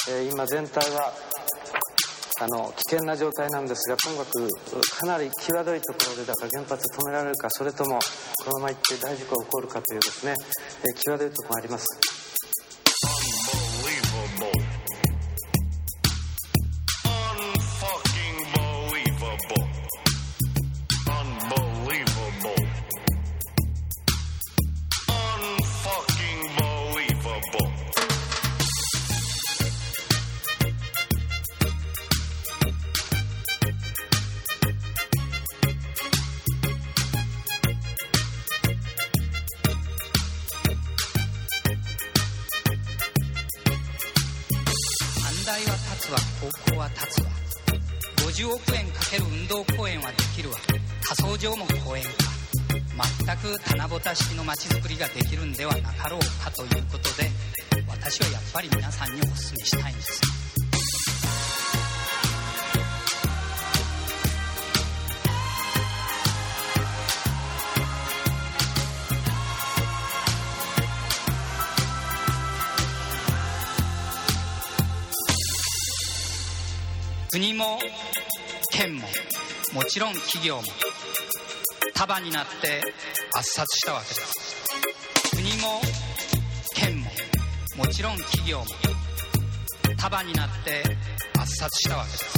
今全体は危険な状態なんですが、ともかくかなり際どいところでだから原発止められるか、それともこのまま行って大事故が起こるかというですね、際どいところがあります。 高校は立つわ、50億円かける運動公園はできるわ、仮想上も公園か、全く棚ぼた式の街づくりができるんではなかろうかということで、私はやっぱり皆さんにお勧めしたいんです。国も県ももちろん企業も束になって圧殺したわけです。国も県ももちろん企業も束になって圧殺したわけです。